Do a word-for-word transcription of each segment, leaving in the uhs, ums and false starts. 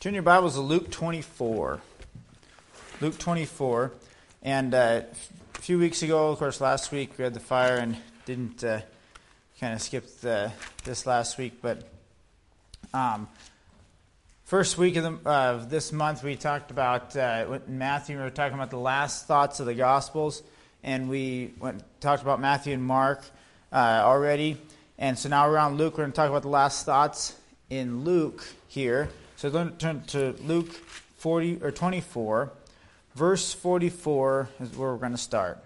Turn your Bibles to Luke twenty-four. Luke twenty-four. And uh, a few weeks ago, of course, last week we had the fire and didn't uh, kind of skip the, this last week. But um, first week of the, uh, this month, we talked about uh, in Matthew. We were talking about the last thoughts of the Gospels, and we went talked about Matthew and Mark uh, already. And so now we're on Luke. We're going to talk about the last thoughts in Luke here. So we're going to turn to Luke forty or twenty-four, verse forty-four is where we're going to start.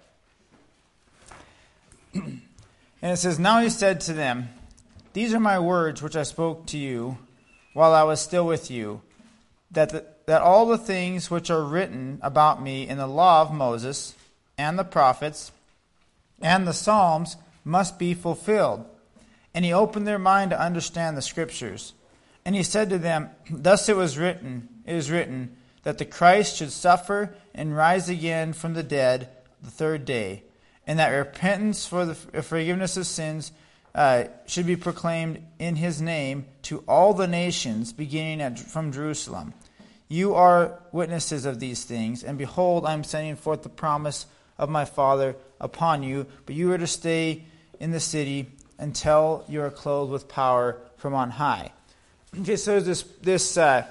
And it says, "Now he said to them, 'These are my words which I spoke to you while I was still with you, that the, that all the things which are written about me in the law of Moses and the prophets and the Psalms must be fulfilled.' And he opened their mind to understand the Scriptures. And he said to them, 'Thus it was written, it is written, that the Christ should suffer and rise again from the dead the third day, and that repentance for the forgiveness of sins uh, should be proclaimed in his name to all the nations, beginning at, from Jerusalem. You are witnesses of these things, and behold, I am sending forth the promise of my Father upon you, but you are to stay in the city until you are clothed with power from on high.'" Okay, so this this uh,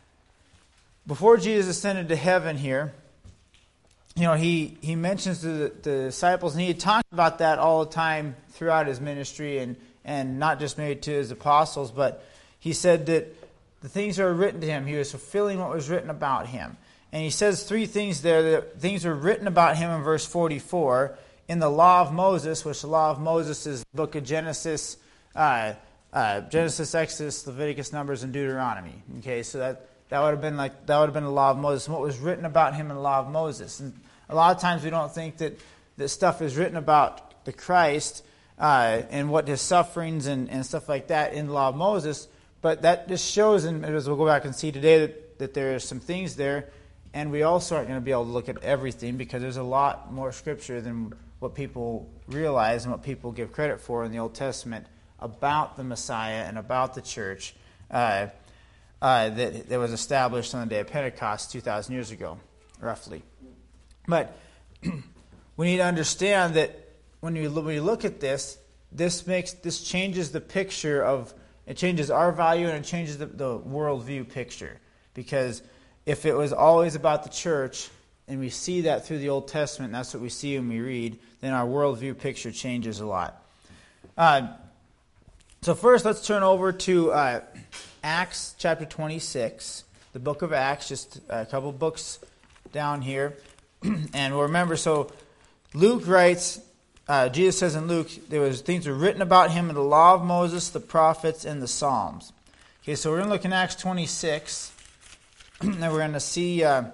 before Jesus ascended to heaven here, you know, he, he mentions to the, the disciples, and he had talked about that all the time throughout his ministry, and, and not just maybe to his apostles, but he said that the things that were written to him, he was fulfilling what was written about him. And he says three things there, that things are written about him in verse forty-four, in the law of Moses, which the law of Moses is the book of Genesis, uh, uh, Genesis, Exodus, Leviticus, Numbers, and Deuteronomy. Okay, so that that would have been like that would have been the law of Moses, and what was written about him in the law of Moses. And a lot of times we don't think that that stuff is written about the Christ uh, and what his sufferings and, and stuff like that in the law of Moses, but that just shows, and as we'll go back and see today, that, that there are some things there, and we also aren't going to be able to look at everything because there's a lot more scripture than what people realize and what people give credit for in the Old Testament about the Messiah and about the church uh, uh, that, that was established on the day of Pentecost two thousand years ago, roughly. But we need to understand that when you, when you look at this, this makes this changes the picture of, it changes our value and it changes the, the worldview picture. Because if it was always about the church, and we see that through the Old Testament, and that's what we see when we read, then our worldview picture changes a lot. Uh, so first, let's turn over to uh, Acts chapter twenty-six, the book of Acts, just a couple books down here. And we'll remember, so Luke writes, uh, Jesus says in Luke, there was things were written about him in the law of Moses, the prophets, and the Psalms. Okay, so we're going to look in Acts twenty-six, and we're going to see uh,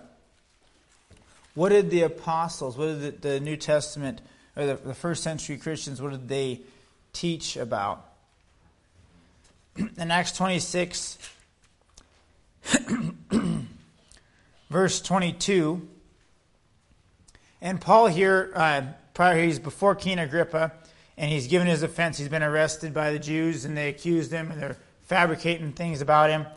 what did the apostles, what did the, the New Testament, or the, the first century Christians, what did they teach about? In Acts twenty-six, verse twenty-two, and Paul here, uh, prior he's before King Agrippa, and he's given his offense. He's been arrested by the Jews, and they accused him, and they're fabricating things about him.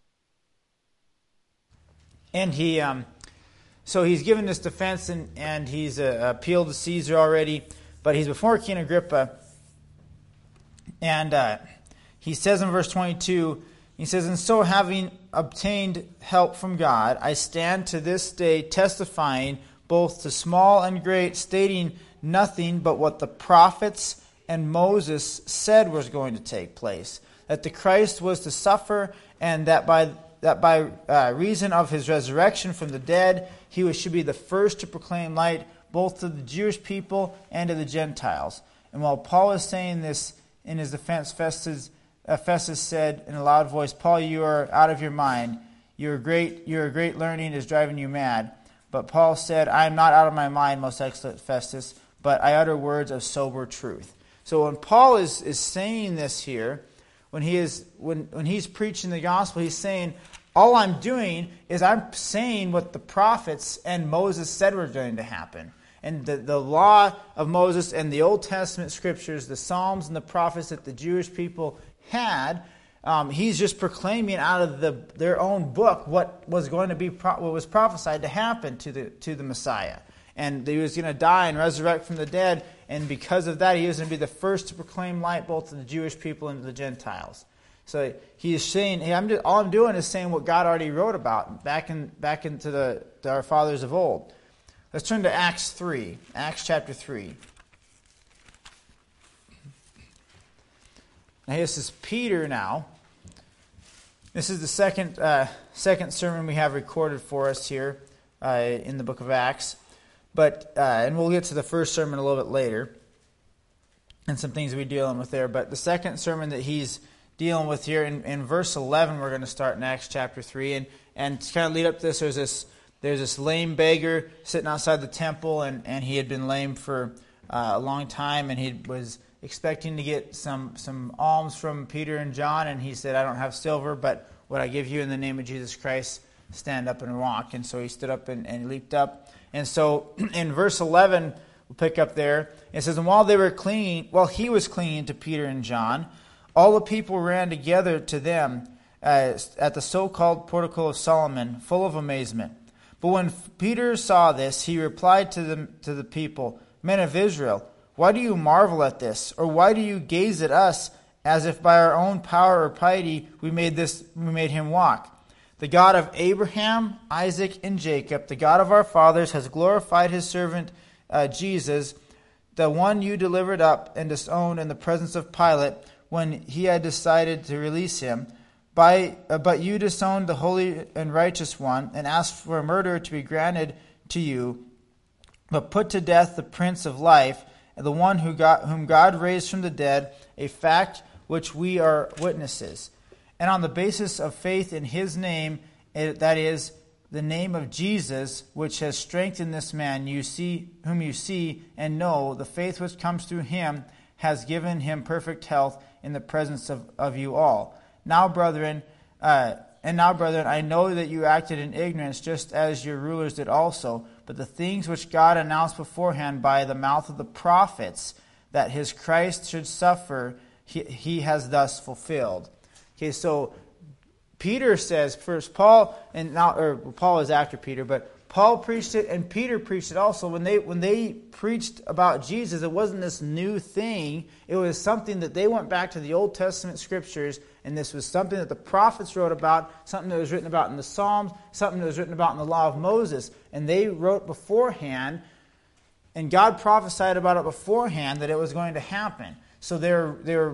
And he, um, so he's given this defense, and, and he's uh, appealed to Caesar already, but he's before King Agrippa, and uh, he says in verse twenty-two, he says, "And so having obtained help from God, I stand to this day testifying both to small and great, stating nothing but what the prophets and Moses said was going to take place, that the Christ was to suffer, and that by that by uh, reason of his resurrection from the dead, he was, should be the first to proclaim light both to the Jewish people and to the Gentiles." And while Paul is saying this in his defense, Festus, uh, Festus said in a loud voice, "Paul, you are out of your mind. Your great, your great learning is driving you mad." But Paul said, "I am not out of my mind, most excellent Festus, but I utter words of sober truth." So when Paul is, is saying this here, when he is when, when he's preaching the gospel, he's saying, all I'm doing is I'm saying what the prophets and Moses said were going to happen. And the, the law of Moses and the Old Testament scriptures, the Psalms and the prophets that the Jewish people had, Um, he's just proclaiming out of the, their own book what was going to be pro- what was prophesied to happen to the to the Messiah, and that he was going to die and resurrect from the dead, and because of that, he was going to be the first to proclaim light both to the Jewish people and to the Gentiles. So he is saying, hey, I'm just, all I'm doing is saying what God already wrote about back in back into the to our fathers of old. Let's turn to Acts three, Acts chapter three. Now this is Peter now. This is the second uh, second sermon we have recorded for us here uh, in the book of Acts. But uh, and we'll get to the first sermon a little bit later and some things we're dealing with there. But the second sermon that he's dealing with here in, in verse eleven, we're going to start in Acts chapter three. And, and to kind of lead up to this, there's this there's this lame beggar sitting outside the temple, and, and he had been lame for uh, a long time, and he was expecting to get some some alms from Peter and John, and he said, I don't have silver, but what I give you in the name of Jesus Christ, stand up and walk. And so he stood up and, and leaped up. And so in verse eleven, we'll pick up there, it says, and while they were clinging, while he was clinging to Peter and John, all the people ran together to them uh, at the so-called portico of Solomon, full of amazement. But when Peter saw this, he replied to the, to the people, men of Israel, why do you marvel at this? Or why do you gaze at us as if by our own power or piety we made this we made him walk? The God of Abraham, Isaac, and Jacob, the God of our fathers, has glorified his servant uh, Jesus, the one you delivered up and disowned in the presence of Pilate when he had decided to release him. By uh, but you disowned the holy and righteous one and asked for a murderer to be granted to you, but put to death the Prince of Life, the one who got, whom God raised from the dead, a fact which we are witnesses. And on the basis of faith in his name, that is, the name of Jesus, which has strengthened this man, you see, whom you see and know, the faith which comes through him has given him perfect health in the presence of, of you all. Now, brethren, uh, and now, brethren, I know that you acted in ignorance, just as your rulers did also. But the things which God announced beforehand by the mouth of the prophets, that his Christ should suffer, he, he has thus fulfilled. Okay, so Peter says first, Paul, and now, or Paul is after Peter, but Paul preached it and Peter preached it also. When they when they preached about Jesus, it wasn't this new thing. It was something that they went back to the Old Testament scriptures, and this was something that the prophets wrote about, something that was written about in the Psalms, something that was written about in the law of Moses. And they wrote beforehand, and God prophesied about it beforehand that it was going to happen. So they're they're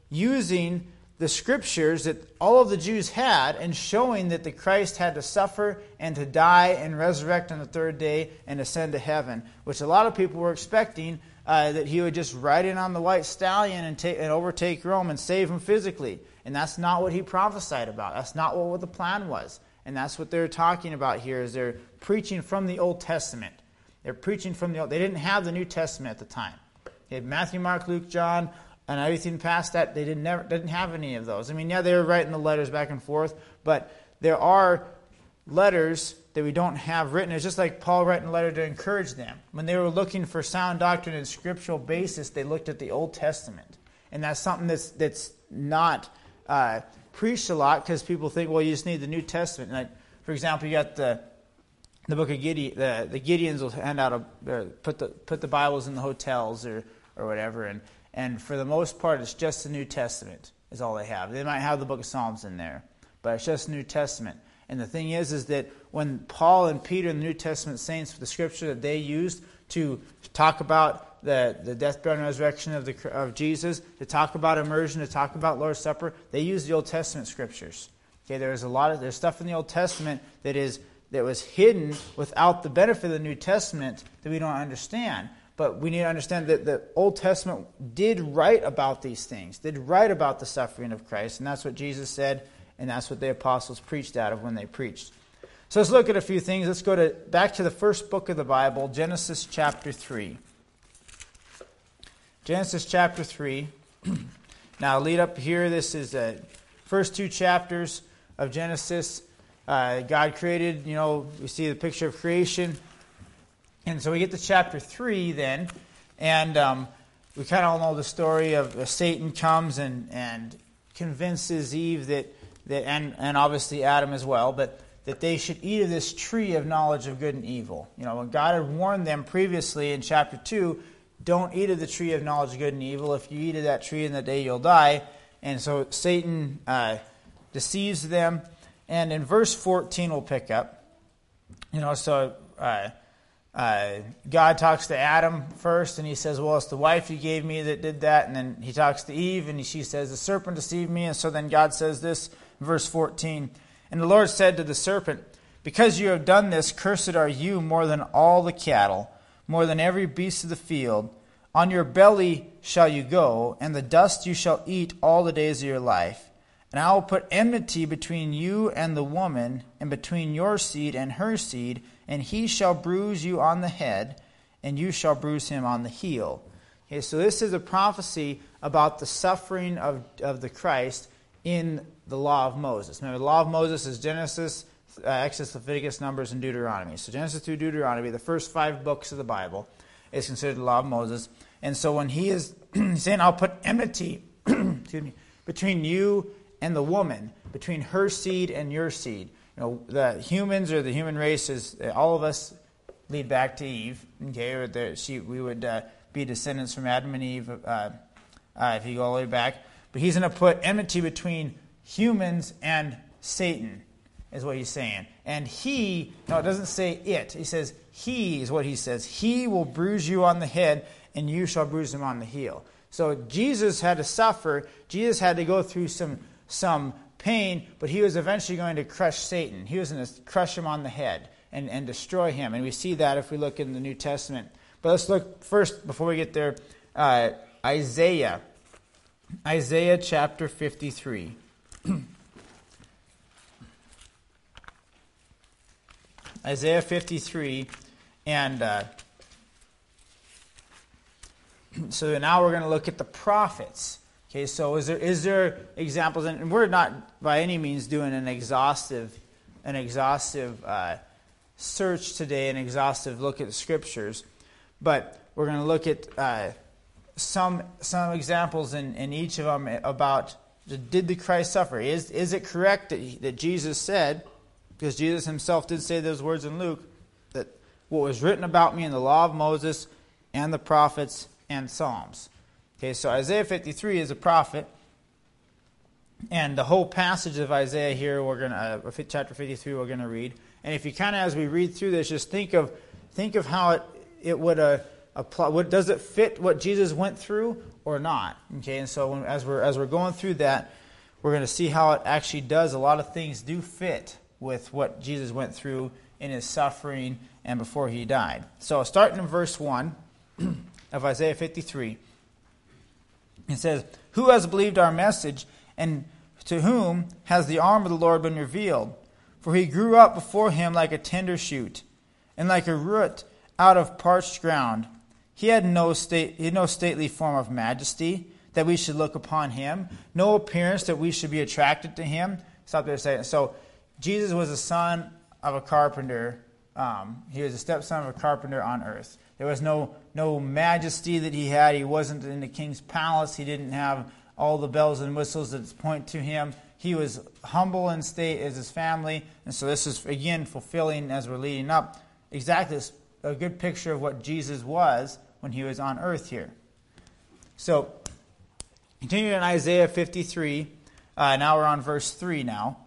using the scriptures that all of the Jews had and showing that the Christ had to suffer and to die and resurrect on the third day and ascend to heaven, which a lot of people were expecting uh, that he would just ride in on the white stallion and, take, and overtake Rome and save them physically. And that's not what he prophesied about. That's not what the plan was. And that's what they're talking about here, is they're preaching from the Old Testament. They're preaching from the Old. They didn't have the New Testament at the time. They had Matthew, Mark, Luke, John, and everything past that, they didn't never didn't have any of those. I mean, yeah, they were writing the letters back and forth, but there are letters that we don't have written. It's just like Paul writing a letter to encourage them. When they were looking for sound doctrine and scriptural basis, they looked at the Old Testament. And that's something that's that's not uh, preached a lot, because people think, well, you just need the New Testament. Like, for example, you got the the book of Gideon. The, the Gideons will hand out a uh, put the put the Bibles in the hotels or or whatever, and And for the most part, it's just the New Testament is all they have. They might have the book of Psalms in there, but it's just the New Testament. And the thing is, is that when Paul and Peter and the New Testament saints, the scripture that they used to talk about the, the death, burial, and resurrection of, the, of Jesus, to talk about immersion, to talk about Lord's Supper, they used the Old Testament scriptures. Okay, there's a lot of there's stuff in the Old Testament that is that was hidden without the benefit of the New Testament that we don't understand. But we need to understand that the Old Testament did write about these things, did write about the suffering of Christ, and that's what Jesus said, and that's what the apostles preached out of when they preached. So let's look at a few things. Let's go to back to the first book of the Bible, Genesis chapter three. Genesis chapter three. Now, lead up here, this is the first two chapters of Genesis. Uh, God created, you know, we see the picture of creation. And so we get to chapter three then, and um, we kind of all know the story of uh, Satan comes and, and convinces Eve that, that and, and obviously Adam as well, but that they should eat of this tree of knowledge of good and evil. You know, when God had warned them previously in chapter two, don't eat of the tree of knowledge of good and evil. If you eat of that tree in the day, you'll die. And so Satan uh, deceives them. And in verse fourteen, we'll pick up. You know, so uh, uh, God talks to Adam first, and he says, well, it's the wife you gave me that did that. And then he talks to Eve, and she says, the serpent deceived me. And so then God says this, verse fourteen. And the Lord said to the serpent, because you have done this, cursed are you more than all the cattle, more than every beast of the field. On your belly shall you go, and the dust you shall eat all the days of your life. And I will put enmity between you and the woman, and between your seed and her seed, and he shall bruise you on the head, and you shall bruise him on the heel. Okay, so this is a prophecy about the suffering of, of the Christ in the law of Moses. Remember, the law of Moses is Genesis, uh, Exodus, Leviticus, Numbers, and Deuteronomy. So Genesis through Deuteronomy, the first five books of the Bible, is considered the law of Moses. And so when he is saying, I'll put enmity excuse me, between you and the woman, between her seed and your seed. You know, the humans or the human race is, all of us lead back to Eve. Okay, or the, she, we would uh, be descendants from Adam and Eve uh, uh, if you go all the way back. But he's going to put enmity between humans and Satan, is what he's saying. And he, no, it doesn't say it. He says he is what he says. He will bruise you on the head, and you shall bruise him on the heel. So Jesus had to suffer. Jesus had to go through some some pain, but he was eventually going to crush Satan. He was going to crush him on the head and, and destroy him. And we see that if we look in the New Testament. But let's look first, before we get there, uh, Isaiah. Isaiah chapter fifty-three. Isaiah fifty-three, and uh, so now we're going to look at the prophets. Okay, so is there is there examples, and we're not by any means doing an exhaustive, an exhaustive uh, search today, an exhaustive look at the scriptures, but we're going to look at uh, some some examples in, in each of them about, did the Christ suffer? Is is it correct that, he, that Jesus said, because Jesus himself did say those words in Luke, that what was written about me in the law of Moses and the prophets and Psalms. Okay, so Isaiah fifty-three is a prophet, and the whole passage of Isaiah here, we're gonna uh, chapter fifty-three, we're gonna read. And if you kind of, as we read through this, just think of think of how it it would uh, apply. What does it fit what Jesus went through or not? Okay, and so when, as we're as we're going through that, we're going to see how it actually does. A lot of things do fit with what Jesus went through in his suffering and before he died. So starting in verse one of Isaiah fifty-three, it says, "Who has believed our message, and to whom has the arm of the Lord been revealed? For he grew up before him like a tender shoot, and like a root out of parched ground. He had no state, he had no stately form of majesty, that we should look upon him, no appearance that we should be attracted to him." Stop there a second. So Jesus was the son of a carpenter. Um, he was a stepson of a carpenter on earth. There was no no majesty that he had. He wasn't in the king's palace. He didn't have all the bells and whistles that point to him. He was humble in state as his family. And so this is, again, fulfilling, as we're leading up, exactly a good picture of what Jesus was when he was on earth here. So, continuing in Isaiah fifty-three, uh, now we're on verse three now.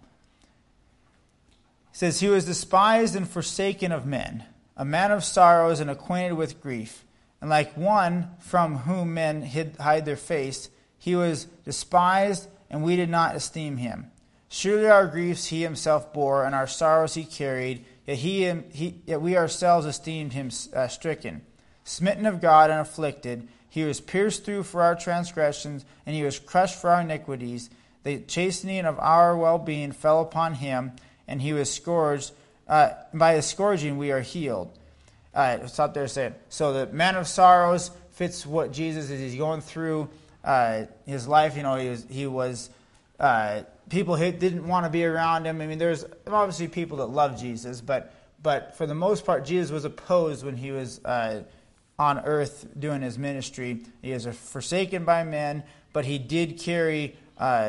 It says, "He was despised and forsaken of men, a man of sorrows and acquainted with grief. And like one from whom men hid, hide their face, he was despised, and we did not esteem him. Surely our griefs he himself bore, and our sorrows he carried, yet, he, he, yet we ourselves esteemed him uh, stricken, smitten of God and afflicted. He was pierced through for our transgressions, and he was crushed for our iniquities. The chastening of our well-being fell upon him, and he was scourged. Uh, by his scourging we are healed." All right, stop there a second. So the man of sorrows fits what Jesus is. He's going through uh, his life. You know, he was, he was uh, people didn't want to be around him. I mean, there's obviously people that love Jesus, but but for the most part, Jesus was opposed when he was uh, on earth doing his ministry. He was forsaken by men, but he did carry uh,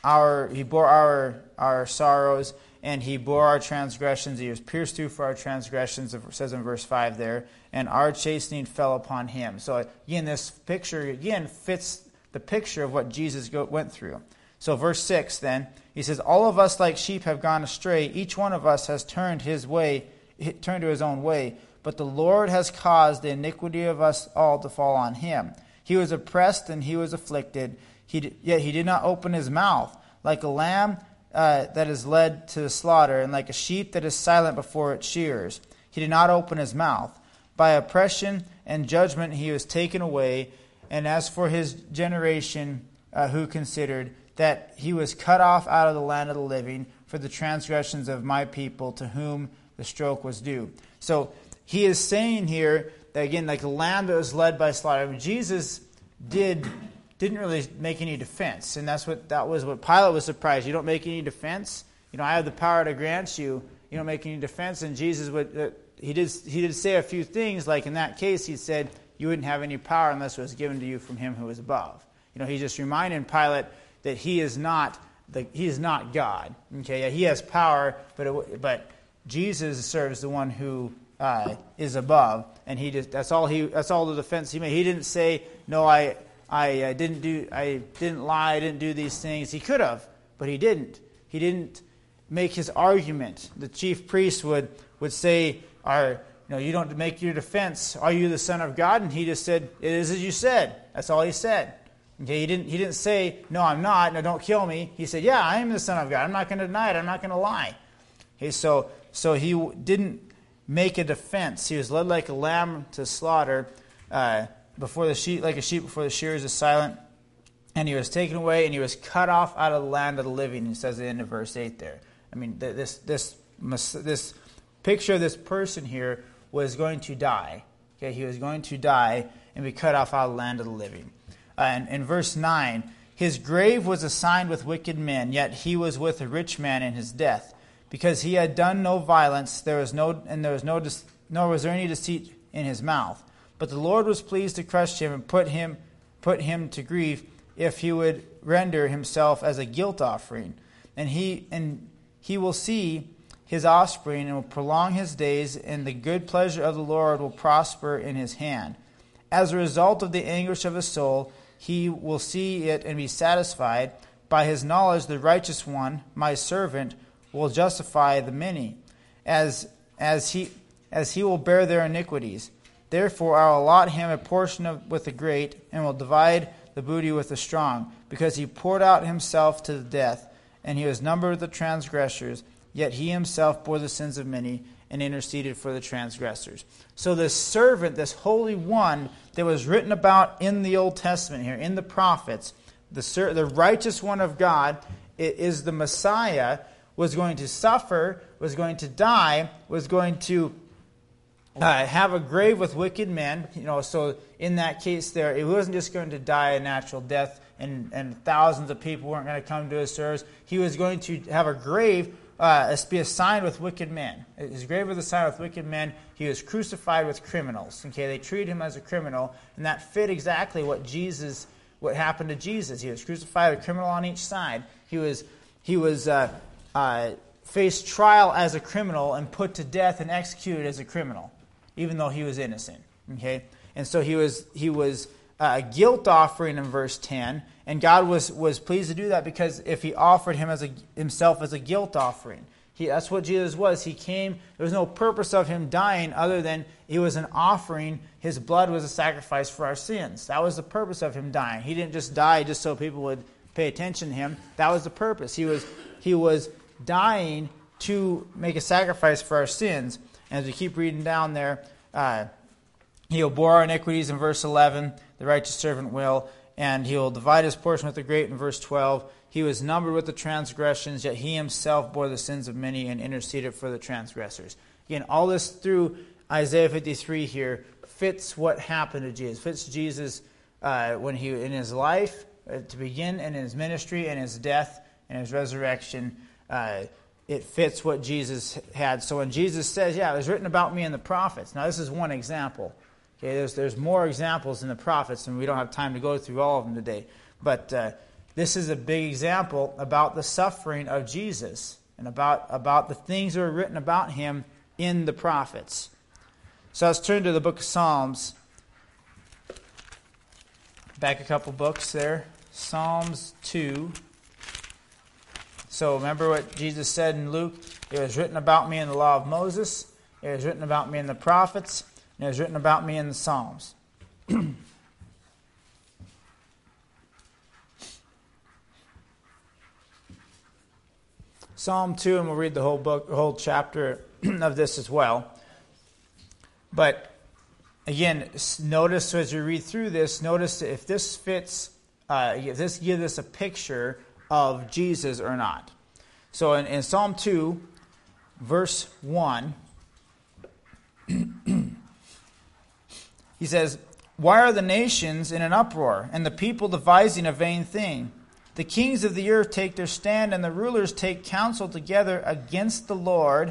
our he bore our our sorrows, and he bore our transgressions. He was pierced through for our transgressions, it says in verse five there, and our chastening fell upon him. So again, this picture again fits the picture of what Jesus go, went through. So verse six then, he says, all of us like sheep have gone astray. Each one of us has turned his way, turned to his own way. But the Lord has caused the iniquity of us all to fall on him. He was oppressed and he was afflicted, he did, yet he did not open his mouth. Like a lamb uh, that is led to the slaughter, and like a sheep that is silent before its shearers, he did not open his mouth. By oppression and judgment he was taken away. And as for his generation, uh, who considered that he was cut off out of the land of the living for the transgressions of my people, to whom the stroke was due. So he is saying here that, again, like a lamb that was led by slaughter. I mean, Jesus did didn't really make any defense, and that's what that was what Pilate was surprised. You don't make any defense. You know, I have the power to grant you. You don't make any defense. And Jesus would uh, he did he did say a few things. Like in that case, he said you wouldn't have any power unless it was given to you from him who is above. You know, he just reminded Pilate that he is not the he is not God. Okay, yeah, he has power, but it, but Jesus serves the one who uh, is above, and he just that's all he that's all the defense he made. He didn't say, no, I I uh, didn't do I didn't lie, I didn't do these things. He could have, but he didn't. He didn't make his argument. The chief priest would would say, "Are you know you don't make your defense? Are you the Son of God?" And he just said, "It is as you said." That's all he said. Okay, he didn't he didn't say, "No, I'm not. No, don't kill me." He said, "Yeah, I am the Son of God. I'm not going to deny it. I'm not going to lie." Okay, so so he didn't make a defense. He was led like a lamb to slaughter, uh, before the sheep, like a sheep before the shearers is silent, and he was taken away, and he was cut off out of the land of the living. He says at the end of verse eight there. I mean, this this this picture of this person here was going to die. Okay, he was going to die and be cut off out of the land of the living. Uh, and in verse nine, his grave was assigned with wicked men, yet he was with a rich man in his death, because he had done no violence. There was no, and there was no, nor was there any deceit in his mouth. But the Lord was pleased to crush him and put him, put him to grief, if he would render himself as a guilt offering. And he, and he will see his offspring and will prolong his days, and the good pleasure of the Lord will prosper in his hand. As a result of the anguish of his soul, he will see it and be satisfied. By his knowledge, the righteous one, my servant, will justify the many, as as he as he will bear their iniquities. Therefore, I will allot him a portion of, with the great, and will divide the booty with the strong, because he poured out himself to the death, and he was numbered with the transgressors. Yet he himself bore the sins of many, and interceded for the transgressors. So this servant, this Holy One that was written about in the Old Testament here, in the prophets, the, the righteous one of God is the Messiah, was going to suffer, was going to die, was going to uh, have a grave with wicked men. You know, so in that case there, it wasn't just going to die a natural death and, and thousands of people weren't going to come to his service. He was going to have a grave Uh, be assigned with wicked men. His grave was assigned with wicked men. He was crucified with criminals. Okay, they treated him as a criminal, and that fit exactly what Jesus, what happened to Jesus. He was crucified with a criminal on each side. He was he was uh, uh, faced trial as a criminal and put to death and executed as a criminal, even though he was innocent. Okay, and so he was he was a guilt offering in verse ten. And God was, was pleased to do that, because if he offered him as a, himself as a guilt offering, he, that's what Jesus was. He came, there was no purpose of him dying other than he was an offering. His blood was a sacrifice for our sins. That was the purpose of him dying. He didn't just die just so people would pay attention to him. That was the purpose. He was, he was dying to make a sacrifice for our sins. And as we keep reading down there, uh, he'll bore our iniquities in verse eleven, the righteous servant will. And he will divide his portion with the great in verse twelve. He was numbered with the transgressions, yet he himself bore the sins of many and interceded for the transgressors. Again, all this through Isaiah fifty-three here fits what happened to Jesus. Fits Jesus uh, when he in his life uh, to begin, and in his ministry, and his death, and his resurrection. Uh, it fits what Jesus had. So when Jesus says, yeah, it was written about me in the prophets. Now this is one example. Okay, there's there's more examples in the prophets, and we don't have time to go through all of them today. But uh, this is a big example about the suffering of Jesus and about, about the things that are written about him in the prophets. So let's turn to the book of Psalms. Back a couple books there. Psalms two. So remember what Jesus said in Luke? It was written about me in the law of Moses. It was written about me in the prophets. And it was written about me in the Psalms. Psalm two, and we'll read the whole book, the whole chapter of this as well. But again, notice as you read through this, notice if this fits, uh, if this gives us a picture of Jesus or not. So in, in Psalm two, verse one, he says, "Why are the nations in an uproar, and the people devising a vain thing? The kings of the earth take their stand, and the rulers take counsel together against the Lord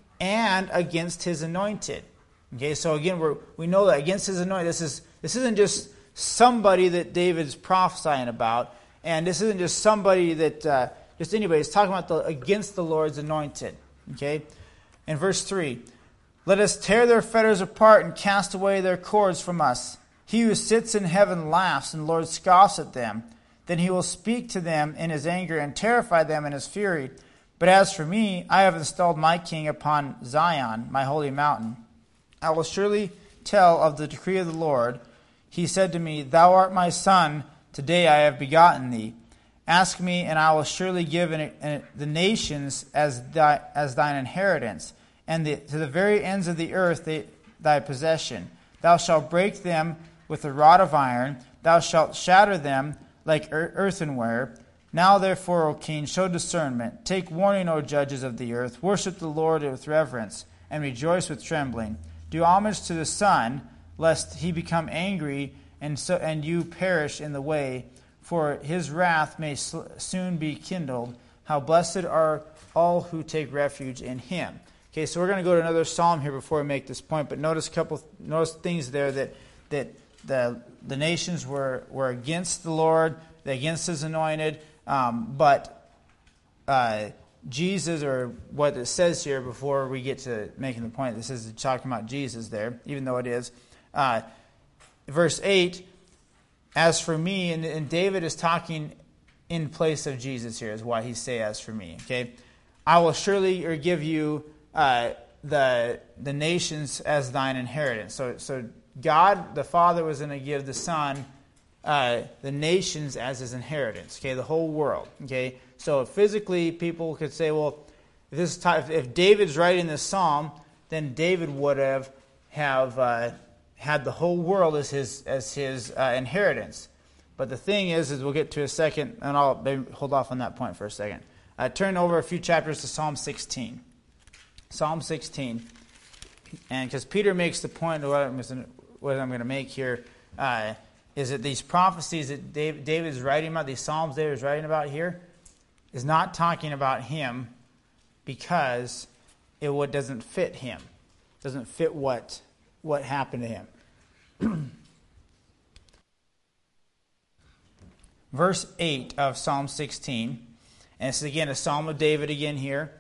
and against his anointed." Okay, so again, we're, we know that against his anointed, this is this isn't just somebody that David's prophesying about, and this isn't just somebody that uh, just anybody. It's talking about the against the Lord's anointed. Okay, in verse three, "Let us tear their fetters apart and cast away their cords from us. He who sits in heaven laughs, and the Lord scoffs at them. Then he will speak to them in his anger and terrify them in his fury. But as for me, I have installed my king upon Zion, my holy mountain. I will surely tell of the decree of the Lord. He said to me, Thou art my son, today I have begotten thee. Ask me, and I will surely give in, in, the nations as, thy, as thine inheritance, and the, to the very ends of the earth they, thy possession. Thou shalt break them with a rod of iron, thou shalt shatter them like earthenware. Now therefore, O king, show discernment. Take warning, O judges of the earth. Worship the Lord with reverence, and rejoice with trembling. Do homage to the Son, lest he become angry, and so and you perish in the way, for his wrath may soon be kindled. How blessed are all who take refuge in him." Okay, so we're going to go to another psalm here before we make this point, but notice a couple notice things there that that the the nations were, were against the Lord, against his anointed, um, but uh, Jesus, or what it says here before we get to making the point, this is talking about Jesus there, even though it is. Uh, verse eight, "As for me," and, and David is talking in place of Jesus here, is why he say, "As for me." Okay, "I will surely or give you uh, the the nations as thine inheritance." So, so God, the Father, was going to give the Son uh, the nations as his inheritance. Okay, the whole world. Okay, so physically, people could say, well, if this is t- if David's writing this psalm, then David would have have uh, had the whole world as his as his uh, inheritance. But the thing is, is we'll get to a second, and I'll maybe hold off on that point for a second. Uh, turn over a few chapters to Psalm sixteen. Psalm sixteen, and because Peter makes the point of what I'm, what I'm going to make here, uh, is that these prophecies that David, David is writing about, these psalms David is writing about here, is not talking about him because it what doesn't fit him, doesn't fit what what happened to him. Verse eight of Psalm sixteen, and it's again a psalm of David again here.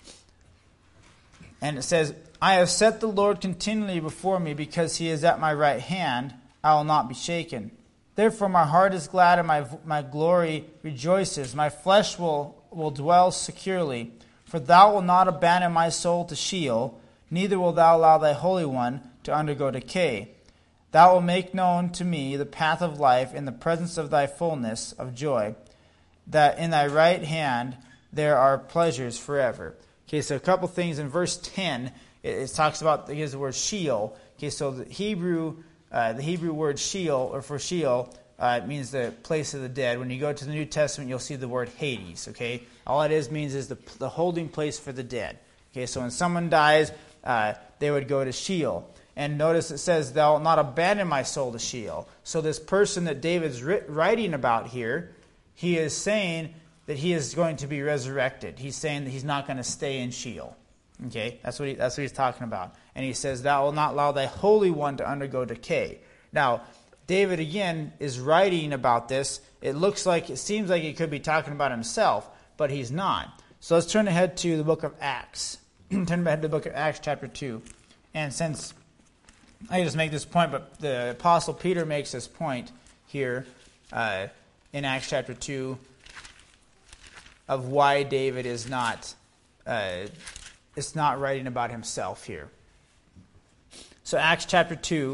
And it says, "I have set the Lord continually before me, because he is at my right hand. I will not be shaken. Therefore my heart is glad, and my my glory rejoices. My flesh will, will dwell securely. For thou wilt not abandon my soul to Sheol, neither wilt thou allow thy Holy One to undergo decay. Thou wilt make known to me the path of life in the presence of thy fullness of joy, that in thy right hand there are pleasures forever." Okay, so a couple things. In verse ten, it, it talks about, it gives the word Sheol. Okay, so the Hebrew, uh, the Hebrew word Sheol, or for Sheol, uh, it means the place of the dead. When you go to the New Testament, you'll see the word Hades. Okay, all it is means is the the holding place for the dead. Okay, so when someone dies, uh, they would go to Sheol. And notice it says, "Thou wilt not abandon my soul to Sheol." So this person that David's writing about here, he is saying that he is going to be resurrected. He's saying that he's not going to stay in Sheol. Okay, that's what he, that's what he's talking about. And he says, "Thou wilt not allow thy Holy One to undergo decay." Now, David again is writing about this it looks like, it seems like he could be talking about himself, but he's not. So let's turn ahead to the book of Acts. Turn ahead to the book of Acts chapter two. And since I just make this point, but the Apostle Peter makes this point here uh, in Acts chapter two of why David is not uh, is not writing about himself here. So Acts chapter two,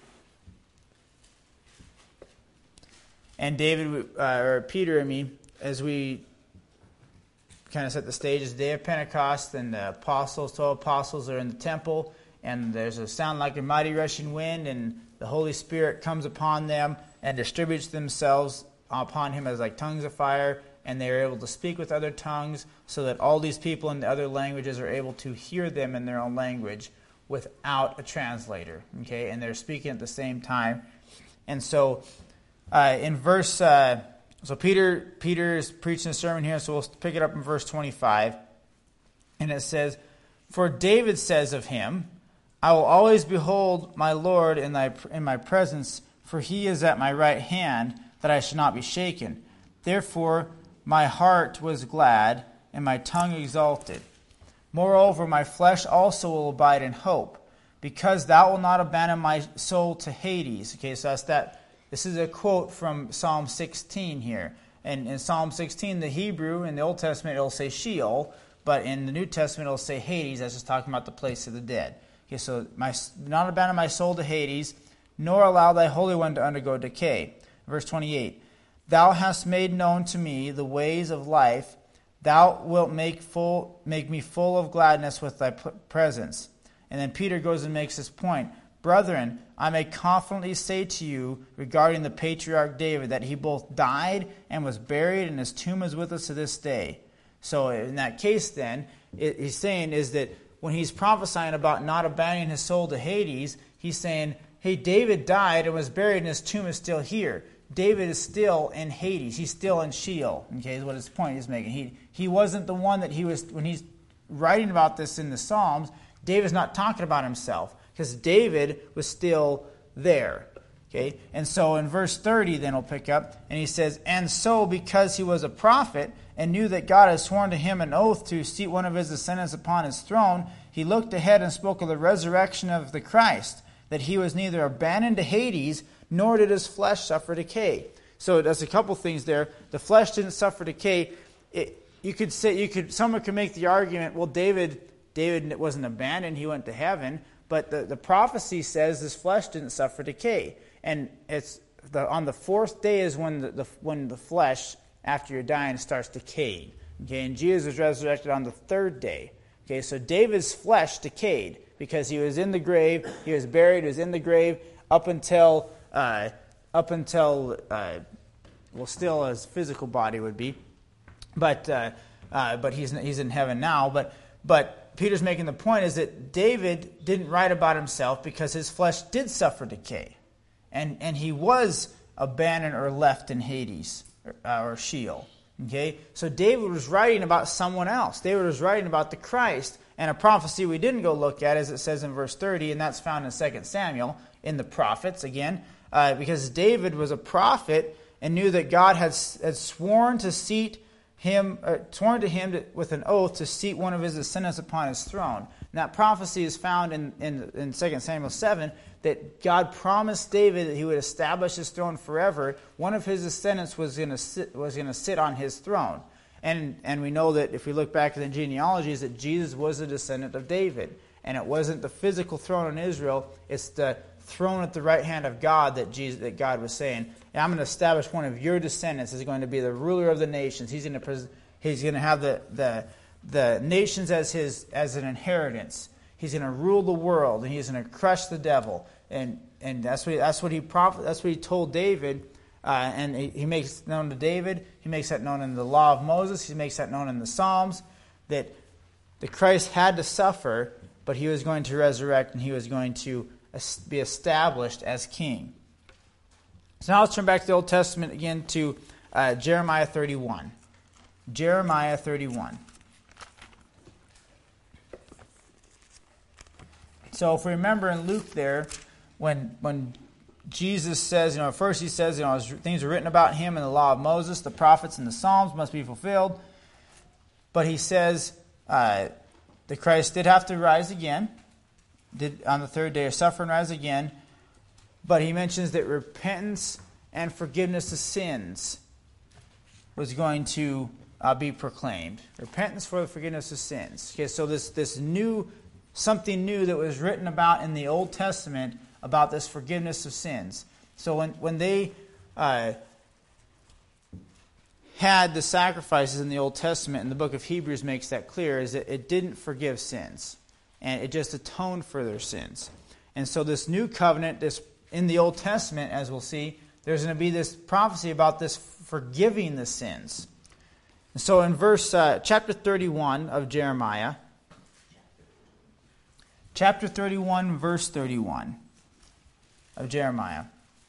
and David, uh, or Peter, I mean, as we kind of set the stage, it's the day of Pentecost, and the apostles, twelve apostles are in the temple, and there's a sound like a mighty rushing wind, and the Holy Spirit comes upon them and distributes themselves upon him as like tongues of fire, and they are able to speak with other tongues, so that all these people in the other languages are able to hear them in their own language without a translator. Okay, and they're speaking at the same time. And so, uh, in verse, uh, so Peter Peter is preaching a sermon here. So we'll pick it up in verse twenty-five, and it says, "For David says of him, I will always behold my Lord in thy in my presence, for he is at my right hand, that I should not be shaken. Therefore my heart was glad, and my tongue exalted. Moreover, my flesh also will abide in hope, because thou wilt not abandon my soul to Hades." Okay, so that's that. This is a quote from Psalm sixteen here. And in Psalm sixteen, the Hebrew, in the Old Testament, it'll say Sheol, but in the New Testament, it'll say Hades. That's just talking about the place of the dead. Okay, so my, not abandon my soul to Hades, nor allow thy Holy One to undergo decay. Verse twenty-eight, "Thou hast made known to me the ways of life. Thou wilt make full, make me full of gladness with thy presence." And then Peter goes and makes this point. "Brethren, I may confidently say to you regarding the patriarch David, that he both died and was buried, and his tomb is with us to this day." So in that case then, it, he's saying is that when he's prophesying about not abandoning his soul to Hades, he's saying, hey, David died and was buried, and his tomb is still here. David is still in Hades. He's still in Sheol. Okay, is what his point is making. He he wasn't the one that he was, when he's writing about this in the Psalms, David's not talking about himself, because David was still there. Okay, and so in verse thirty then we'll pick up, and he says, "And so because he was a prophet, and knew that God had sworn to him an oath to seat one of his descendants upon his throne, he looked ahead and spoke of the resurrection of the Christ, that he was neither abandoned to Hades, nor did his flesh suffer decay." So there's a couple things there. The flesh didn't suffer decay. It, you could say, you could, someone could make the argument, well, David, David wasn't abandoned; he went to heaven. But the, the prophecy says his flesh didn't suffer decay, and it's the, on the fourth day is when the, the when the flesh, after you're dying, starts decaying. Okay, and Jesus was resurrected on the third day. Okay, so David's flesh decayed because he was in the grave, he was buried, he was in the grave up until uh, up until uh, well, still his physical body would be, but uh, uh, but he's he's in heaven now. But but Peter's making the point is that David didn't write about himself because his flesh did suffer decay, and and he was abandoned or left in Hades or, uh, or Sheol. Okay, so David was writing about someone else. David was writing about the Christ, and a prophecy we didn't go look at, as it says in verse thirty, and that's found in Second Samuel in the prophets again, uh, because David was a prophet and knew that God had, had sworn to seat him, uh, sworn to him to, with an oath to seat one of his descendants upon his throne. And that prophecy is found in in, in Second Samuel seven, that God promised David that he would establish his throne forever. One of his descendants was going to sit, was going to sit on his throne. And and we know that if we look back at the genealogies, that Jesus was a descendant of David. And it wasn't the physical throne in Israel, it's the throne at the right hand of God that Jesus, that God was saying, I'm going to establish one of your descendants is going to be the ruler of the nations. He's going to he's going to have the the the nations as his as an inheritance. He's going to rule the world, and he's going to crush the devil, and and that's what he, that's what he prophet that's what he told David, uh, and he, he makes known to David. He makes that known in the law of Moses. He makes that known in the Psalms that the Christ had to suffer, but he was going to resurrect, and he was going to be established as king. So now let's turn back to the Old Testament again to uh, Jeremiah thirty-one. Jeremiah thirty-one. So if we remember in Luke there, when when Jesus says, you know, at first he says, you know, things are written about him in the law of Moses, the prophets, and the Psalms must be fulfilled. But he says uh, that Christ did have to rise again, did on the third day suffer and rise again. But he mentions that repentance and forgiveness of sins was going to uh, be proclaimed. Repentance for the forgiveness of sins. Okay, so this this new, something new that was written about in the Old Testament about this forgiveness of sins. So when, when they uh, had the sacrifices in the Old Testament, and the book of Hebrews makes that clear, is that it didn't forgive sins. And it just atoned for their sins. And so this new covenant, this in the Old Testament, as we'll see, there's going to be this prophecy about this forgiving the sins. And so in verse uh, chapter thirty-one of Jeremiah, chapter thirty-one, verse thirty-one of Jeremiah.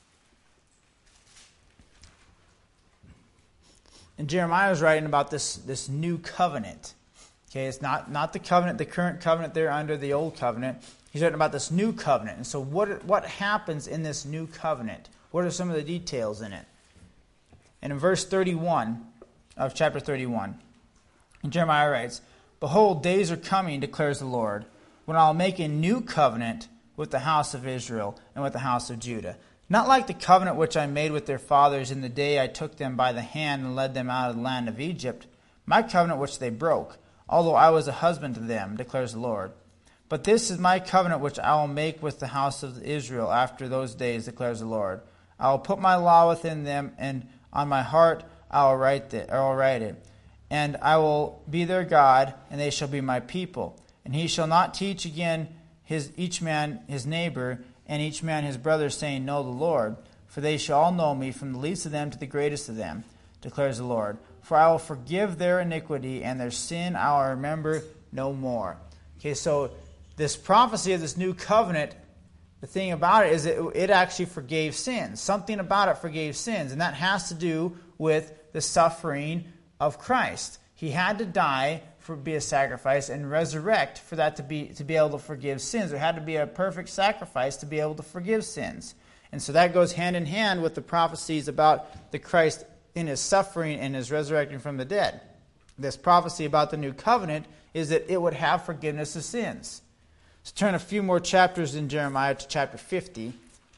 And Jeremiah is writing about this, this new covenant. Okay, it's not, not the covenant, the current covenant there under the old covenant. He's writing about this new covenant. And so what, what happens in this new covenant? What are some of the details in it? And in verse thirty-one of chapter thirty-one, Jeremiah writes, "Behold, days are coming, declares the Lord, when I'll make a new covenant with the house of Israel and with the house of Judah. Not like the covenant which I made with their fathers in the day I took them by the hand and led them out of the land of Egypt, my covenant which they broke, although I was a husband to them, declares the Lord. But this is my covenant which I will make with the house of Israel after those days, declares the Lord. I will put my law within them, and on my heart I will write it, I will write it. And I will be their God, and they shall be my people. And he shall not teach again his each man his neighbor, and each man his brother, saying, Know the Lord. For they shall all know me, from the least of them to the greatest of them, declares the Lord. For I will forgive their iniquity, and their sin I will remember no more." Okay, so this prophecy of this new covenant, the thing about it is that it actually forgave sins. Something about it forgave sins, and that has to do with the suffering of Christ. He had to die for be a sacrifice and resurrect for that to be to be able to forgive sins. There had to be a perfect sacrifice to be able to forgive sins. And so that goes hand in hand with the prophecies about the Christ in his suffering and his resurrecting from the dead. This prophecy about the new covenant is that it would have forgiveness of sins. Let's turn a few more chapters in Jeremiah to chapter fifty.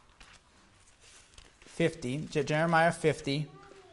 fifty, Jeremiah fifty.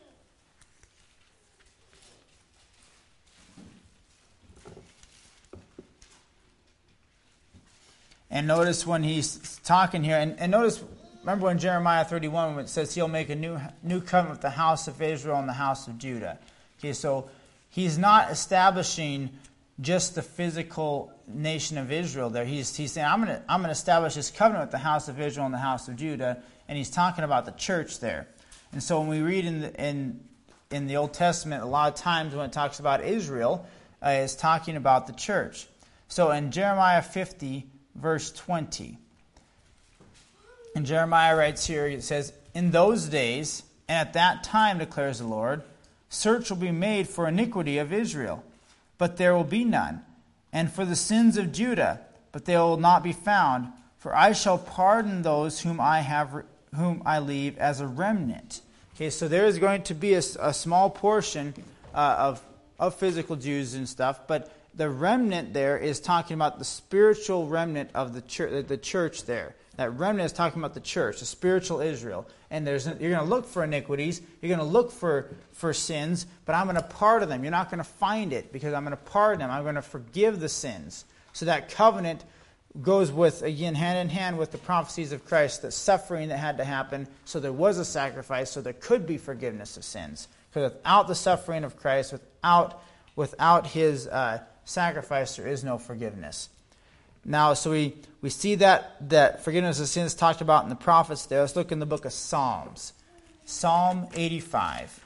And notice when he's talking here, and, and notice, remember when Jeremiah thirty-one, when it says he'll make a new new covenant with the house of Israel and the house of Judah. Okay, so he's not establishing just the physical nation of Israel there. He's he's saying, I'm gonna I'm gonna establish this covenant with the house of Israel and the house of Judah, and he's talking about the church there. And so when we read in the, in in the Old Testament, a lot of times when it talks about Israel, uh, it's talking about the church. So in Jeremiah fifty, verse twenty, and Jeremiah writes here, it says, "In those days, and at that time, declares the Lord, search will be made for iniquity of Israel, but there will be none, and for the sins of Judah, but they will not be found. For I shall pardon those whom I have, whom I leave as a remnant." Okay, so there is going to be a, a small portion uh, of of physical Jews and stuff, but the remnant there is talking about the spiritual remnant of the church, the church there. That remnant is talking about the church, the spiritual Israel. And there's you're going to look for iniquities, you're going to look for, for sins, but I'm going to pardon them. You're not going to find it because I'm going to pardon them. I'm going to forgive the sins. So that covenant goes with, again, hand in hand with the prophecies of Christ, the suffering that had to happen, so there was a sacrifice, so there could be forgiveness of sins. Because without the suffering of Christ, without without his uh, sacrifice, there is no forgiveness. Now, so we, we see that, that forgiveness of sins talked about in the prophets there. Let's look in the book of Psalms. Psalm eighty-five.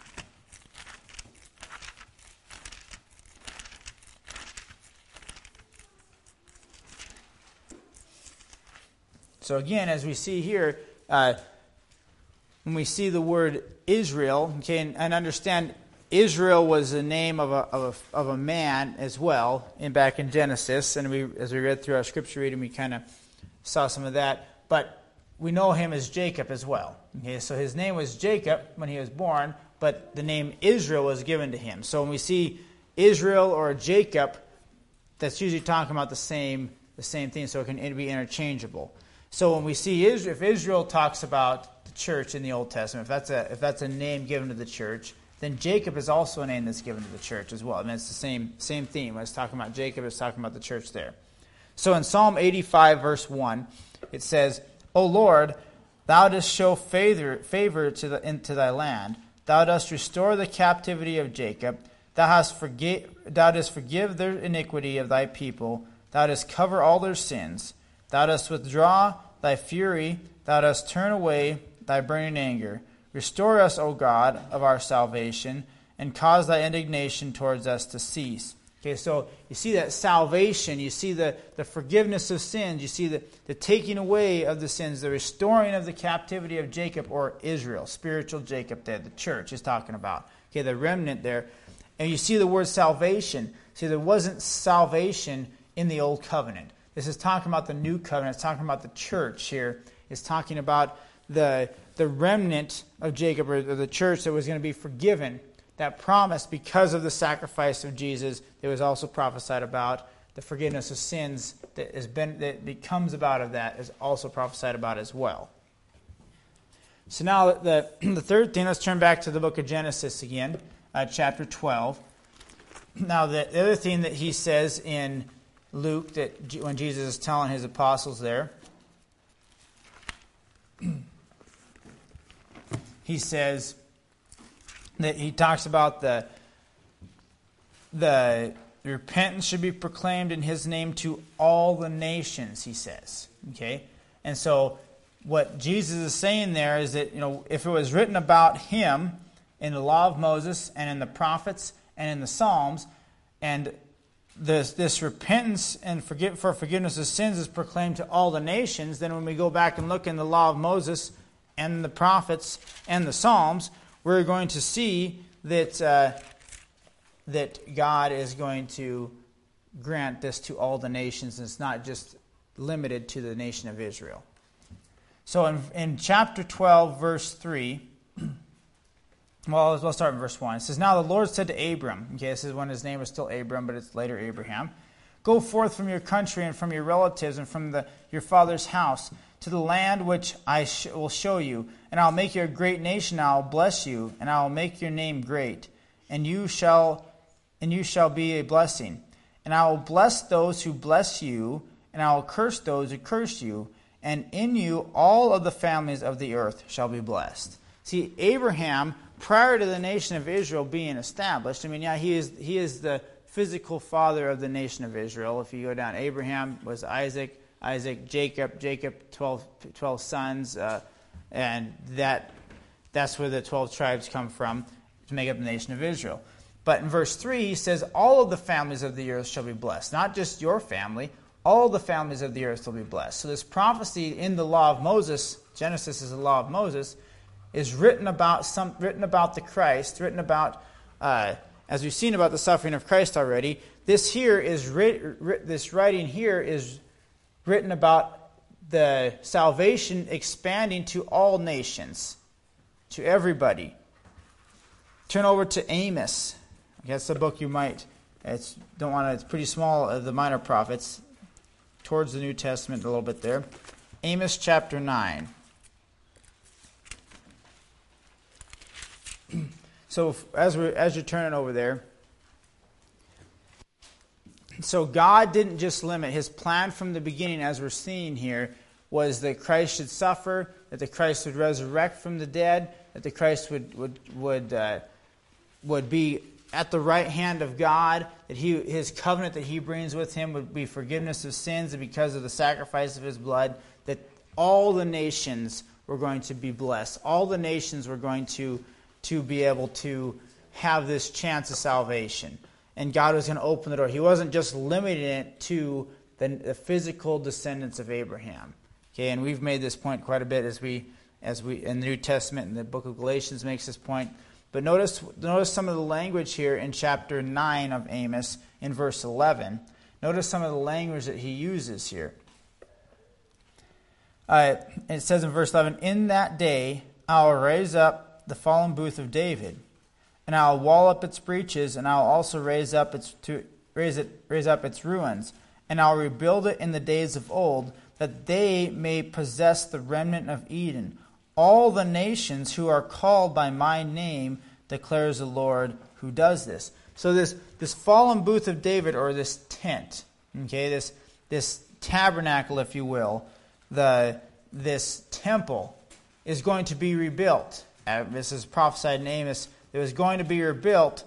So again, as we see here, uh, when we see the word Israel, okay, and, and understand Israel was the name of a, of a of a man as well, in back in Genesis, and we as we read through our scripture reading, we kind of saw some of that. But we know him as Jacob as well. Okay, so his name was Jacob when he was born, but the name Israel was given to him. So when we see Israel or Jacob, that's usually talking about the same the same thing, so it can be interchangeable. So when we see Israel, if Israel talks about the church in the Old Testament, if that's a if that's a name given to the church, then Jacob is also a name that's given to the church as well. I mean, it's the same same theme. When it's talking about Jacob, it's talking about the church there. So in Psalm eighty-five, verse one, it says, O Lord, thou dost show favor, favor to the, into thy land. Thou dost restore the captivity of Jacob. Thou hast forgive, thou dost forgive their iniquity of thy people. Thou dost cover all their sins. Thou dost withdraw thy fury. Thou dost turn away thy burning anger. Restore us, O God, of our salvation, and cause thy indignation towards us to cease. Okay, so you see that salvation, you see the, the forgiveness of sins, you see the, the taking away of the sins, the restoring of the captivity of Jacob or Israel, spiritual Jacob there, the church is talking about. Okay, the remnant there. And you see the word salvation. See, there wasn't salvation in the old covenant. This is talking about the new covenant. It's talking about the church here. It's talking about the, the remnant of Jacob or the church that was going to be forgiven. That promise, because of the sacrifice of Jesus, that was also prophesied about. The forgiveness of sins that has been that becomes about of that is also prophesied about as well. So now the, the third thing, let's turn back to the book of Genesis again, uh, chapter twelve. Now the, the other thing that he says in Luke, that when Jesus is telling his apostles there, he says that he talks about the the repentance should be proclaimed in his name to all the nations, he says. Okay? And so what Jesus is saying there is that, you know, if it was written about him in the law of Moses and in the prophets and in the Psalms, and this this repentance and forgive, for forgiveness of sins is proclaimed to all the nations, then when we go back and look in the law of Moses and the prophets and the Psalms, we're going to see that uh, that God is going to grant this to all the nations, and it's not just limited to the nation of Israel. So in, in chapter twelve, verse three, well, we'll start in verse one. It says, Now the Lord said to Abram, okay, this is when his name was still Abram, but it's later Abraham, Go forth from your country and from your relatives and from the, your father's house to the land which I sh- will show you, and I'll make you a great nation, and I'll bless you, and I'll make your name great, and you shall and you shall be a blessing. And I will bless those who bless you, and I will curse those who curse you, and in you all of the families of the earth shall be blessed. See, Abraham, prior to the nation of Israel being established, I mean, yeah, he is he is the physical father of the nation of Israel. If you go down, Abraham was Isaac, Isaac, Jacob, Jacob, twelve, twelve sons, uh, and that that's where the twelve tribes come from to make up the nation of Israel. But in verse three, he says, all of the families of the earth shall be blessed. Not just your family, all the families of the earth will be blessed. So this prophecy in the law of Moses, Genesis is the law of Moses, is written about some written about the Christ, written about, uh, as we've seen about the suffering of Christ already. This here is writ, writ, this writing here is written about the salvation expanding to all nations, to everybody. Turn over to Amos. That's the book you might. It's don't want to. It's pretty small. Uh, the Minor Prophets, towards the New Testament a little bit there. Amos chapter nine. So as we as you're turning over there, so God didn't just limit his plan from the beginning, as we're seeing here, was that Christ should suffer, that the Christ would resurrect from the dead, that the Christ would would would uh, would be at the right hand of God, that he his covenant that he brings with him would be forgiveness of sins, and because of the sacrifice of his blood, that all the nations were going to be blessed. All the nations were going to to be able to have this chance of salvation. And God was going to open the door. He wasn't just limiting it to the, the physical descendants of Abraham. Okay, and we've made this point quite a bit as we as we in the New Testament, and the book of Galatians makes this point. But notice notice some of the language here in chapter nine of Amos in verse eleven. Notice some of the language that he uses here. Uh, it says in verse eleven, in that day I will raise up the fallen booth of David, and I will wall up its breaches, and I will also raise up its to raise it raise up its ruins, and I will rebuild it in the days of old, that they may possess the remnant of Eden. All the nations who are called by my name, declares the Lord who does this. So this this fallen booth of David, or this tent, okay, this this tabernacle, if you will, the this temple is going to be rebuilt. Uh, this is prophesied in Amos. It was going to be rebuilt,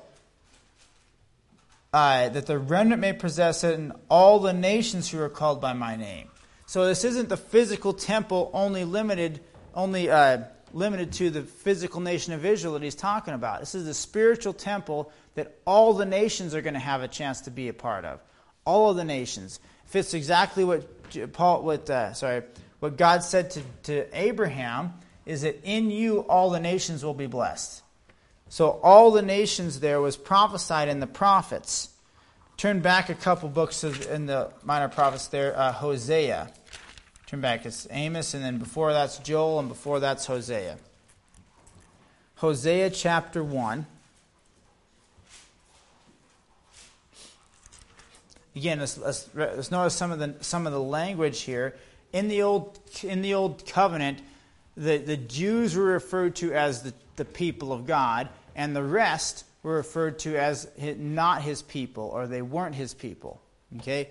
uh, that the remnant may possess it, and all the nations who are called by my name. So this isn't the physical temple only limited, only uh, limited to the physical nation of Israel that he's talking about. This is the spiritual temple that all the nations are going to have a chance to be a part of. All of the nations. Fits exactly what Paul, what uh, sorry, what God said to, to Abraham, is that in you all the nations will be blessed. So all the nations there was prophesied in the prophets. Turn back a couple books in the minor prophets there. Uh, Hosea. Turn back. It's Amos, and then before that's Joel, and before that's Hosea. Hosea chapter one. Again, let's, let's, let's notice some of the some of the language here. In the old in the old covenant, the, the Jews were referred to as the, the people of God, and the rest were referred to as his, not his people, or they weren't his people. Okay?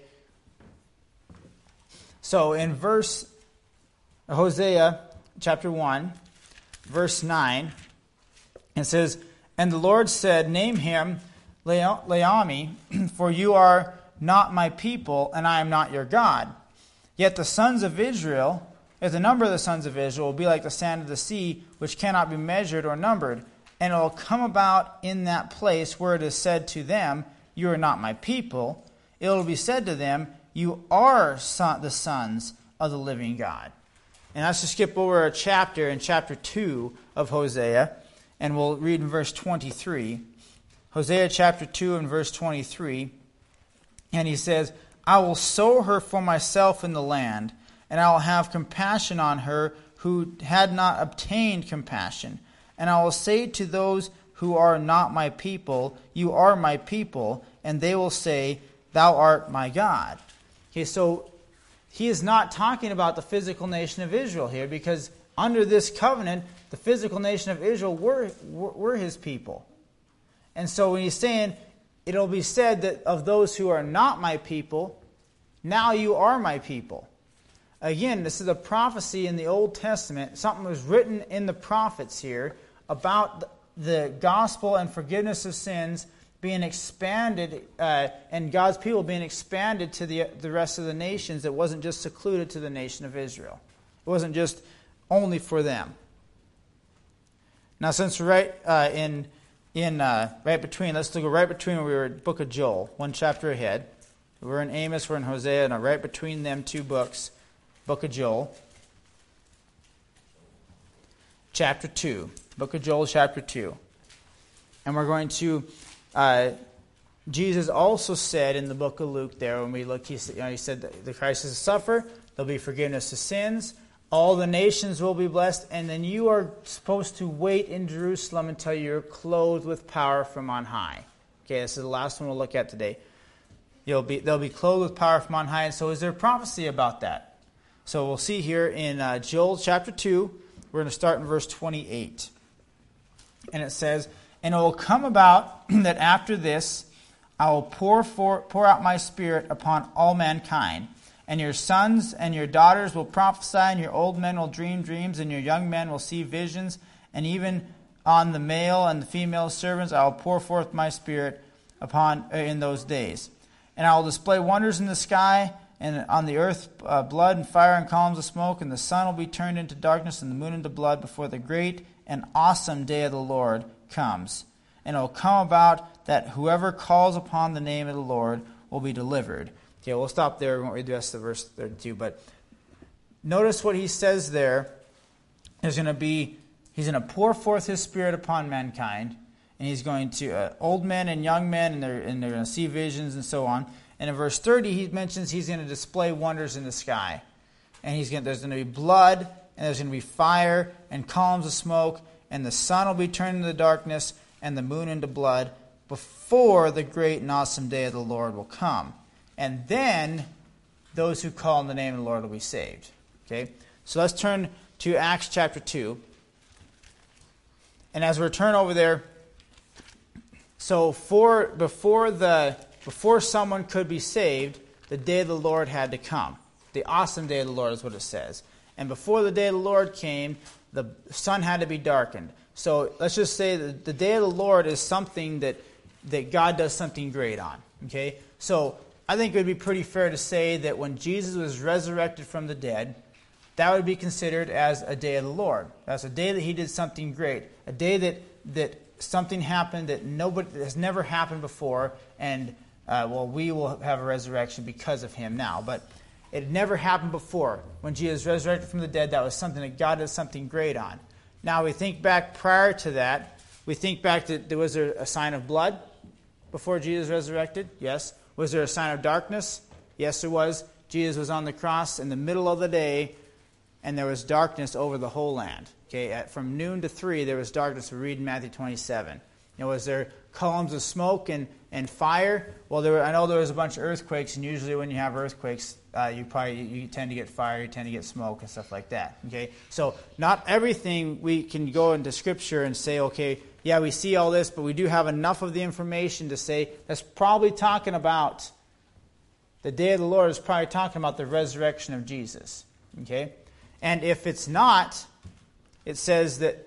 So in verse Hosea chapter one, verse nine, it says, and the Lord said, name him Leami, for you are not my people, and I am not your God. Yet the sons of Israel, if the number of the sons of Israel will be like the sand of the sea, which cannot be measured or numbered, and it will come about in that place where it is said to them, you are not my people, it will be said to them, you are son, the sons of the living God. And let's just skip over a chapter in chapter two of Hosea, and we'll read in verse twenty-three. Hosea chapter two and verse twenty-three, and he says, I will sow her for myself in the land, and I will have compassion on her who had not obtained compassion. And I will say to those who are not my people, you are my people, and they will say, thou art my God. Okay, so he is not talking about the physical nation of Israel here, because under this covenant, the physical nation of Israel were, were, were his people. And so when he's saying, it'll be said that of those who are not my people, now you are my people. Again, this is a prophecy in the Old Testament. Something was written in the prophets here about the gospel and forgiveness of sins being expanded, uh, and God's people being expanded to the, the rest of the nations. It wasn't just secluded to the nation of Israel. It wasn't just only for them. Now, since we're right uh, in... In uh, right between, let's go right between where we were at Book of Joel, one chapter ahead. We're in Amos, we're in Hosea, and right between them two books, Book of Joel, chapter two. Book of Joel, chapter two. And we're going to, uh, Jesus also said in the book of Luke there, when we look, he, you know, he said that the Christ is to suffer, there'll be forgiveness of sins, all the nations will be blessed, and then you are supposed to wait in Jerusalem until you're clothed with power from on high. Okay, this is the last one we'll look at today. You'll be, they'll be clothed with power from on high. And so is there a prophecy about that? So we'll see here in uh, Joel chapter two, we're going to start in verse twenty-eight. And it says, and it will come about that after this I will pour, for, pour out my spirit upon all mankind. And your sons and your daughters will prophesy, and your old men will dream dreams, and your young men will see visions. And even on the male and the female servants I will pour forth my spirit upon uh, in those days. And I will display wonders in the sky, and on the earth uh, blood and fire and columns of smoke, and the sun will be turned into darkness, and the moon into blood, before the great and awesome day of the Lord comes. And it will come about that whoever calls upon the name of the Lord will be delivered. Okay, we'll stop there. We won't read the rest of verse thirty-two. But notice what he says there. There's going to be, he's going to pour forth his spirit upon mankind. And he's going to, uh, old men and young men, and they're, and they're going to see visions and so on. And in verse thirty, he mentions he's going to display wonders in the sky. and he's gonna, there's going to be blood, and there's going to be fire, and columns of smoke, and the sun will be turned into darkness, and the moon into blood, before the great and awesome day of the Lord will come. And then those who call on the name of the Lord will be saved. Okay? So let's turn to Acts chapter two. And as we turn over there, so for before the before someone could be saved, the day of the Lord had to come. The awesome day of the Lord is what it says. And before the day of the Lord came, the sun had to be darkened. So let's just say that the day of the Lord is something that, that God does something great on. Okay? So I think it would be pretty fair to say that when Jesus was resurrected from the dead, that would be considered as a day of the Lord. That's a day that he did something great. A day that, that something happened that nobody that has never happened before, and uh, well, we will have a resurrection because of him now. But it had never happened before. When Jesus resurrected from the dead, that was something that God did something great on. Now we think back prior to that. We think back that there was there a sign of blood before Jesus resurrected? Yes. Was there a sign of darkness? Yes, there was. Jesus was on the cross in the middle of the day, and there was darkness over the whole land. Okay, at, from noon to three, there was darkness. We read in Matthew twenty-seven. You know, was there columns of smoke and, and fire? Well, there were, I know there was a bunch of earthquakes, and usually when you have earthquakes, uh, you probably you tend to get fire, you tend to get smoke and stuff like that. Okay, so not everything we can go into Scripture and say, okay, yeah, we see all this, but we do have enough of the information to say that's probably talking about the day of the Lord is probably talking about the resurrection of Jesus. Okay, and if it's not, it says that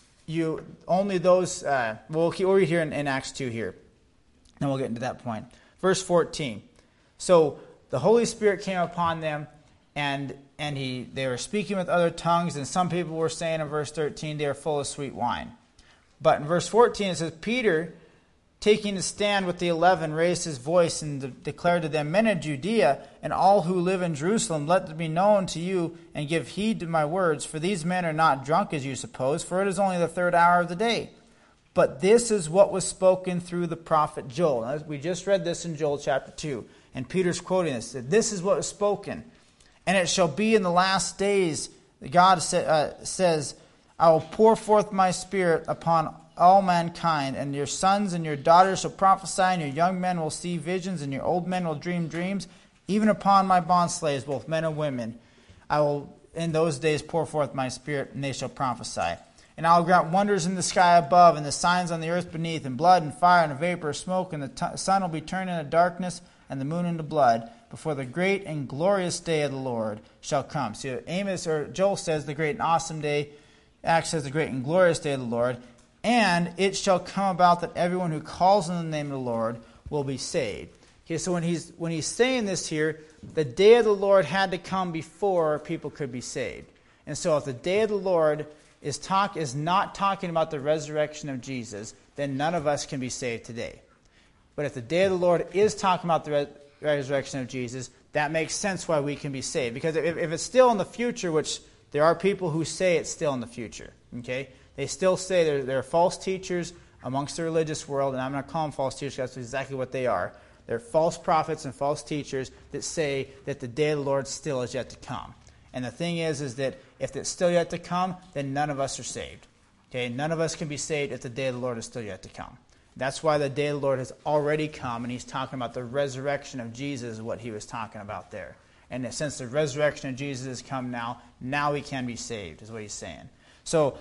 you only those, uh, we'll, we'll read here in, in Acts two here, and we'll get into that point. Verse fourteen. So the Holy Spirit came upon them, and and he they were speaking with other tongues, and some people were saying in verse thirteen, they are full of sweet wine. But in verse fourteen it says, Peter, taking a stand with the eleven, raised his voice and de- declared to them, Men of Judea, and all who live in Jerusalem, let it be known to you, and give heed to my words, for these men are not drunk as you suppose, for it is only the third hour of the day. But this is what was spoken through the prophet Joel. Now, we just read this in Joel chapter two, and Peter's quoting this. This is what was spoken. And it shall be in the last days, God sa- uh, says, I will pour forth my spirit upon all mankind, and your sons and your daughters shall prophesy, and your young men will see visions, and your old men will dream dreams, even upon my bondslaves, both men and women. I will in those days pour forth my spirit, and they shall prophesy. And I will grant wonders in the sky above, and the signs on the earth beneath, and blood and fire and a vapor of smoke, and the t- sun will be turned into darkness, and the moon into blood, before the great and glorious day of the Lord shall come. So Amos or Joel says the great and awesome day. Acts says the great and glorious day of the Lord. And it shall come about that everyone who calls on the name of the Lord will be saved. Okay, so when he's when he's saying this here, the day of the Lord had to come before people could be saved. And so if the day of the Lord is talk is not talking about the resurrection of Jesus, then none of us can be saved today. But if the day of the Lord is talking about the re- resurrection of Jesus, that makes sense why we can be saved. Because if, if it's still in the future, which there are people who say it's still in the future, okay? They still say there, there are false teachers amongst the religious world, and I'm going to call them false teachers because that's exactly what they are. They're false prophets and false teachers that say that the day of the Lord still is yet to come. And the thing is, is that if it's still yet to come, then none of us are saved. Okay, none of us can be saved if the day of the Lord is still yet to come. That's why the day of the Lord has already come, and he's talking about the resurrection of Jesus is what he was talking about there. And since the resurrection of Jesus has come now, now we can be saved, is what he's saying. So,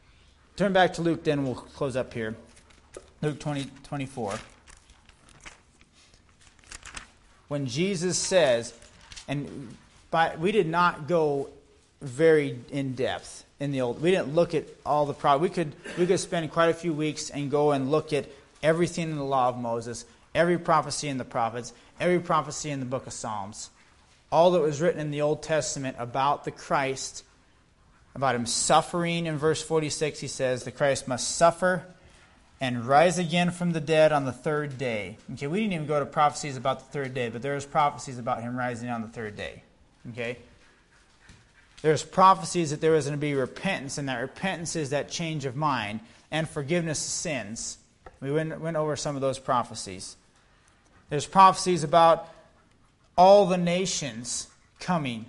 turn back to Luke, then we'll close up here. Luke twenty, twenty-four. When Jesus says, and by, we did not go very in depth in the old. We didn't look at all the pro. We could we could spend quite a few weeks and go and look at everything in the law of Moses, every prophecy in the prophets, every prophecy in the book of Psalms, all that was written in the Old Testament about the Christ. About him suffering. In verse forty-six, he says, the Christ must suffer and rise again from the dead on the third day. Okay, we didn't even go to prophecies about the third day, but there's prophecies about him rising on the third day. Okay? There's prophecies that there was going to be repentance, and that repentance is that change of mind and forgiveness of sins. We went, went over some of those prophecies. There's prophecies about all the nations coming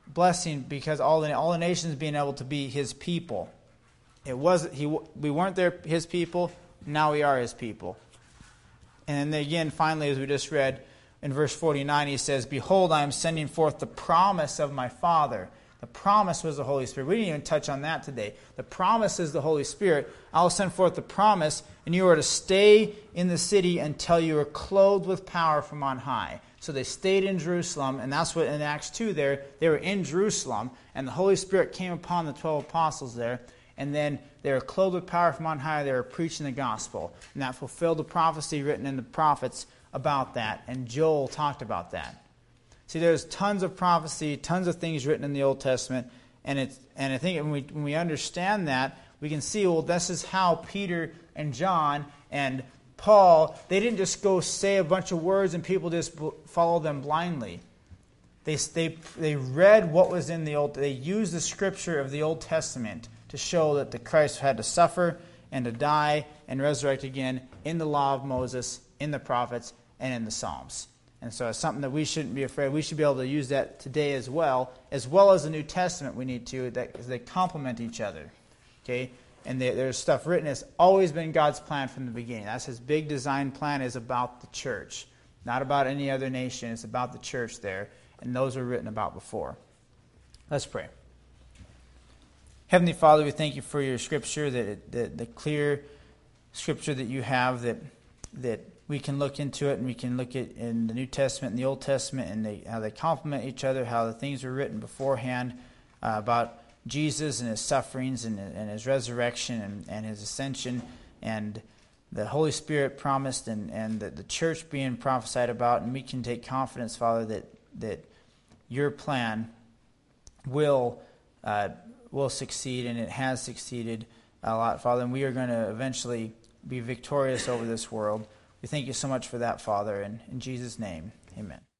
blessing because all the all the nations being able to be his people. It was he we weren't there his people, now we are his people. And then again, finally, as we just read in verse forty-nine, he says, "Behold, I am sending forth the promise of my Father." The promise was the Holy Spirit. We didn't even touch on that today. The promise is the Holy Spirit. I will send forth the promise, and you are to stay in the city until you are clothed with power from on high. So they stayed in Jerusalem, and that's what in Acts two there, they were in Jerusalem, and the Holy Spirit came upon the twelve apostles there, and then they were clothed with power from on high. They were preaching the gospel, and that fulfilled the prophecy written in the prophets about that, and Joel talked about that. See, there's tons of prophecy, tons of things written in the Old Testament, and it's and I think when we when we understand that, we can see, well, this is how Peter and John and Paul, they didn't just go say a bunch of words and people just follow them blindly. They they they read what was in the Old. They used the scripture of the Old Testament to show that the Christ had to suffer and to die and resurrect again in the law of Moses, in the prophets, and in the Psalms. And so it's something that we shouldn't be afraid. We should be able to use that today as well, as well as the New Testament we need to, that they complement each other. Okay? And they, there's stuff written. It's always been God's plan from the beginning. That's his big design plan, is about the church. Not about any other nation. It's about the church there. And those were written about before. Let's pray. Heavenly Father, we thank you for your scripture, that it, the, the clear scripture that you have, that that we can look into it, and we can look at in the New Testament and the Old Testament, and they, how they complement each other, how the things were written beforehand uh, about Jesus and his sufferings and, and his resurrection and, and his ascension, and the Holy Spirit promised, and, and the, the church being prophesied about. And we can take confidence, Father, that that your plan will uh, will succeed, and it has succeeded a lot, Father, and we are going to eventually be victorious over this world. We thank you so much for that, Father, and in Jesus' name, amen.